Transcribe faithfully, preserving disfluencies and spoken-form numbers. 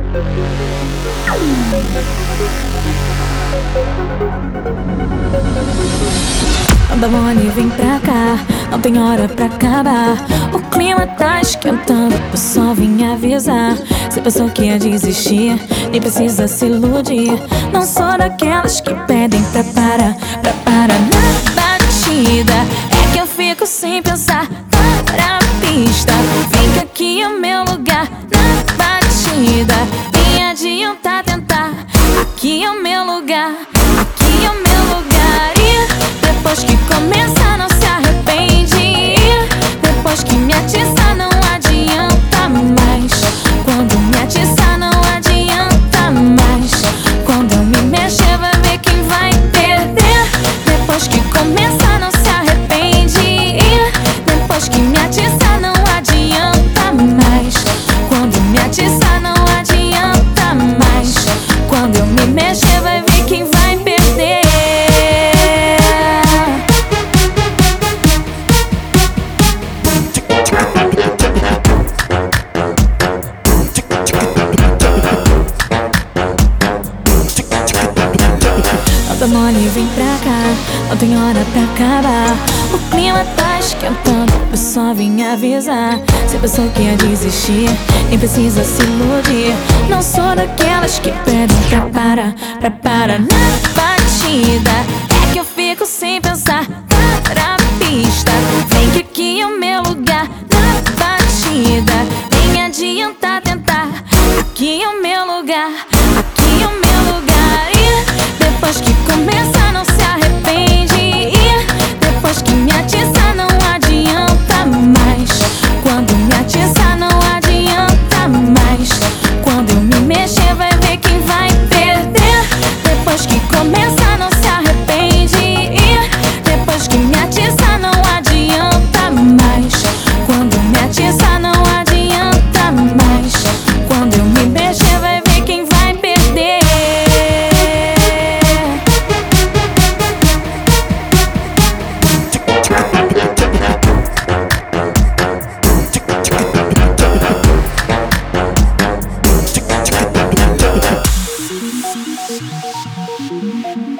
Anda, Mone, vem pra cá, não tem hora pra acabar. O clima tá esquentando, eu só vim avisar. Você pensou que ia desistir, nem precisa se iludir. Não sou daquelas que pedem pra parar, pra parar na batida. É que eu fico sem pensar, para a pista. Vem que aqui é o meu lugar, na batida. Nem adianta tentar, aqui é o meu lugar, aqui é o meu lugar. E depois que começa não se arrepende. Depois que me atiça não adianta mais. Quando me atiça não adianta mais. Quando eu me mexer vai ver quem vai perder. Depois que começa não se arrepende. Depois que me atiça não adianta mais. Quando me atiça não adianta mais. Quando eu me mexer vai ver quem vai perder. Anda, Mone, vem pra cá, não tem hora pra acabar. O clima tá esquentando, eu só vim avisar. Você pensou que ia desistir, nem precisa se iludir. Não sou daquelas que pedem pra parar, pra parar na batida. É que eu fico sem pensar, para a pista. Vem que aqui é o meu lugar, na batida. Nem adianta tentar, aqui é o meu lugar, aqui é o meu lugar. E depois que começa não se arrepende. E depois que me atiça não adianta mais. Quando me atiça não adianta mais. Quando eu me mexer vai ver quem vai perder. Depois que começa não se arrepende. E depois que me atiça não adianta mais. Quando me atiça não adianta mais. Quando eu me mexer vai ver quem vai perder. Thank you.